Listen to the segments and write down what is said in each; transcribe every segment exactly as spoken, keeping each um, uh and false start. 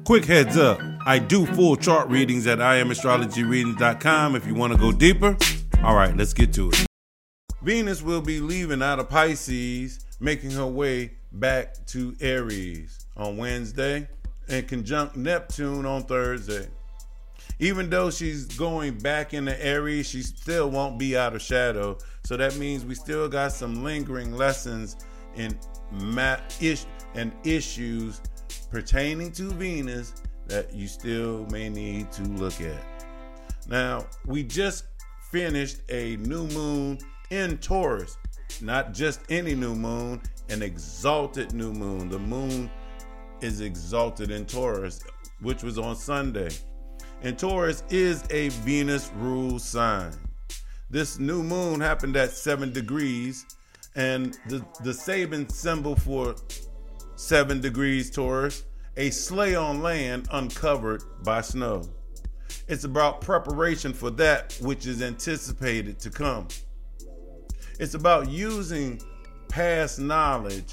Quick heads up, I do full chart readings at I am astrology readings dot com if you want to go deeper. All right, let's get to it. Venus will be leaving out of Pisces, making her way back to Aries on Wednesday and conjunct Neptune on Thursday. Even though she's going back into Aries, she still won't be out of shadow. So that means we still got some lingering lessons in ma- ish- and issues pertaining to Venus that you still may need to look at. Now, we just finished a new moon in Taurus. Not just any new moon, an exalted new moon. The moon is exalted in Taurus, which was on Sunday. And Taurus is a Venus ruled sign. This new moon happened at seven degrees, and the, the Sabian symbol for seven degrees Taurus, a sleigh on land uncovered by snow. It's about preparation for that which is anticipated to come. It's about using past knowledge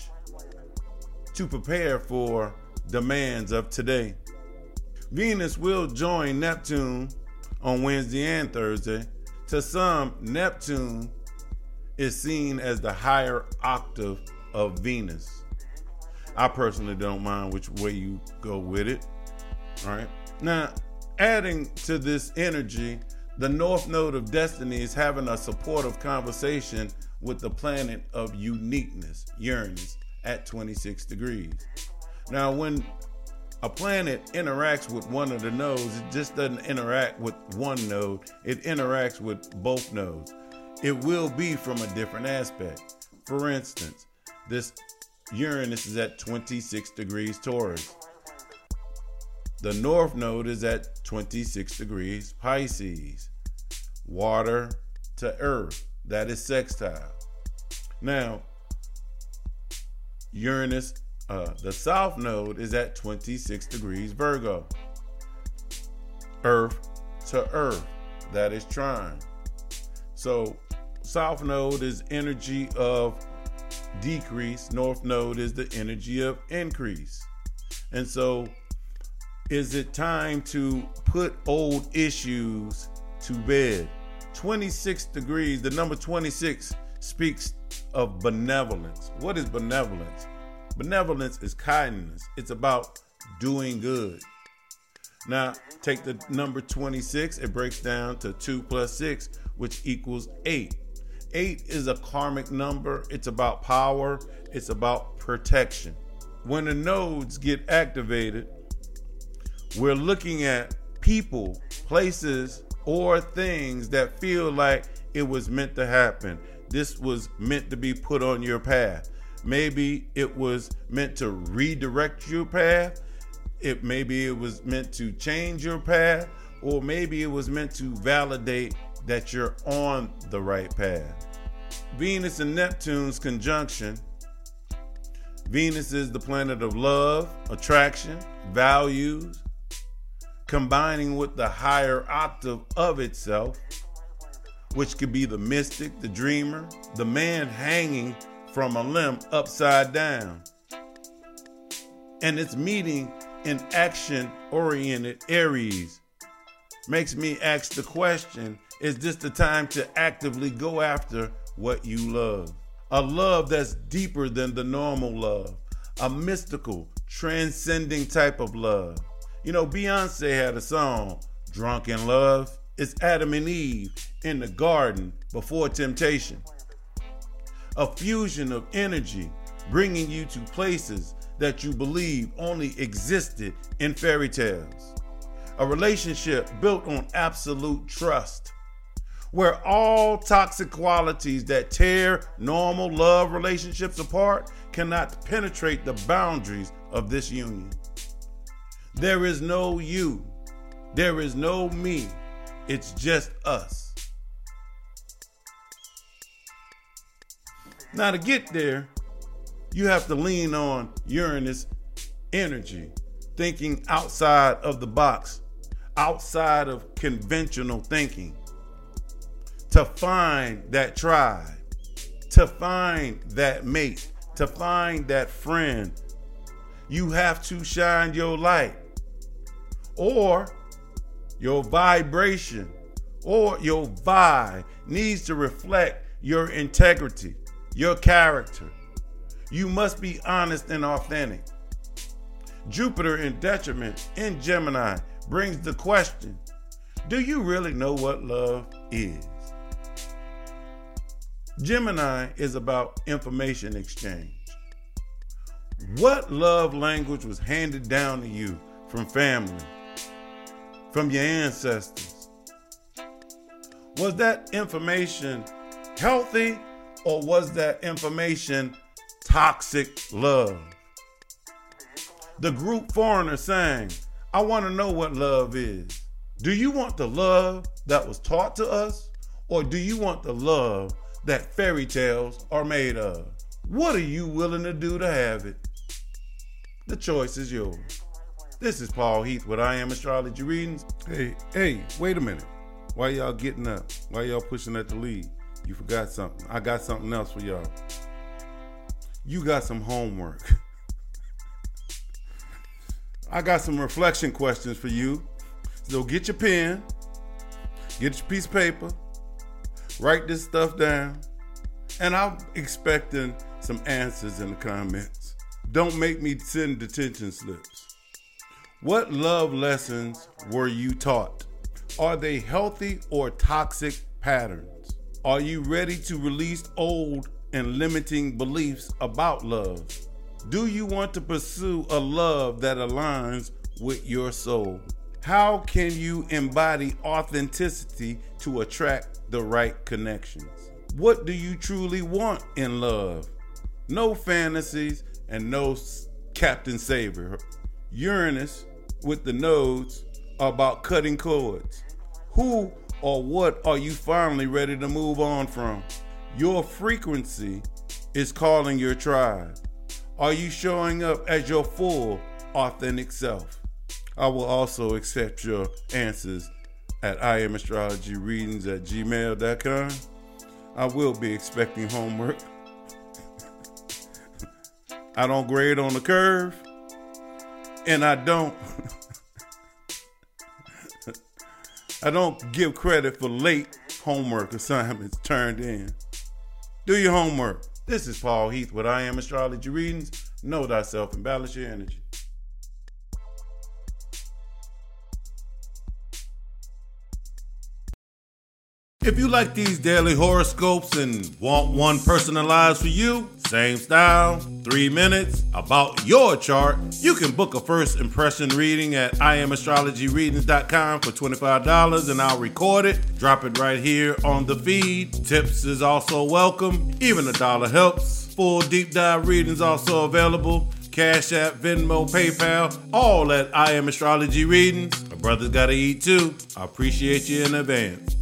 to prepare for demands of today. Venus will join Neptune on Wednesday and Thursday. To some, Neptune is seen as the higher octave of Venus. I personally don't mind which way you go with it. All right. Now, adding to this energy, the North Node of Destiny is having a supportive conversation with the planet of uniqueness, Uranus, at twenty-six degrees. Now, when a planet interacts with one of the nodes, it just doesn't interact with one node, it interacts with both nodes. It will be from a different aspect. For instance, this Uranus is at twenty-six degrees Taurus. The North Node is at twenty-six degrees Pisces. Water to Earth, that is sextile. Now, Uranus, uh, the South Node is at twenty-six degrees Virgo. Earth to Earth, that is trine. So, South Node is energy of decrease. North Node is the energy of increase. And so, is it time to put old issues to bed? twenty-six degrees, the number twenty-six speaks of benevolence. What is benevolence? Benevolence is kindness. It's about doing good. Now, take the number twenty-six, it breaks down to two plus six, which equals eight. Eight is a karmic number. It's about power. It's about protection. When the nodes get activated, we're looking at people, places, or things that feel like it was meant to happen. This was meant to be put on your path. Maybe it was meant to redirect your path. It maybe it was meant to change your path, or maybe it was meant to validate that you're on the right path. Venus and Neptune's conjunction. Venus is the planet of love, attraction, values, combining with the higher octave of itself, which could be the mystic, the dreamer, the man hanging from a limb upside down. And it's meeting in action-oriented Aries. Makes me ask the question, is this the time to actively go after what you love? A love that's deeper than the normal love. A mystical, transcending type of love. You know, Beyonce had a song, Drunk in Love. It's Adam and Eve in the garden before temptation. A fusion of energy bringing you to places that you believe only existed in fairy tales. A relationship built on absolute trust, where all toxic qualities that tear normal love relationships apart cannot penetrate the boundaries of this union. There is no you. There is no me. It's just us. Now, to get there, you have to lean on Uranus energy, thinking outside of the box, outside of conventional thinking, to find that tribe, to find that mate, to find that friend. You have to shine your light. or your vibration or your vibe needs to reflect your integrity, your character. You must be honest and authentic. Jupiter in detriment in Gemini brings the question, do you really know what love is? Gemini is about information exchange. What love language was handed down to you from family, from your ancestors? Was that information healthy, or was that information toxic love? The group Foreigner sang, I want to know what love is. Do you want the love that was taught to us, or do you want the love that fairy tales are made of? What are you willing to do to have it? The choice is yours. This is Paul Heath with I Am Astrology Readings. Hey, hey, wait a minute. Why y'all getting up? Why y'all pushing at the lead? You forgot something. I got something else for y'all. You got some homework. I got some reflection questions for you. So get your pen, get your piece of paper, write this stuff down, and I'm expecting some answers in the comments. Don't make me send detention slips. What love lessons were you taught? Are they healthy or toxic patterns? Are you ready to release old and limiting beliefs about love? Do you want to pursue a love that aligns with your soul? How can you embody authenticity to attract the right connections? What do you truly want in love? No fantasies and no Captain Saber. Uranus with the nodes are about cutting cords. Who or what are you finally ready to move on from? Your frequency is calling your tribe. Are you showing up as your full, authentic self? I will also accept your answers at I am astrology readings at gmail dot com. I will be expecting homework. I don't grade on the curve, and I don't I don't give credit for late homework assignments turned in. Do your homework. This is Paul Heath with I Am Astrology Readings. Know thyself and balance your energy. If you like these daily horoscopes and want one personalized for you, same style, three minutes, about your chart, you can book a first impression reading at I am astrology readings dot com for twenty-five dollars, and I'll record it, drop it right here on the feed. Tips is also welcome. Even a dollar helps. Full deep dive readings also available. Cash App, Venmo, PayPal, all at I Am Astrology Readings. My brother's gotta eat too. I appreciate you in advance.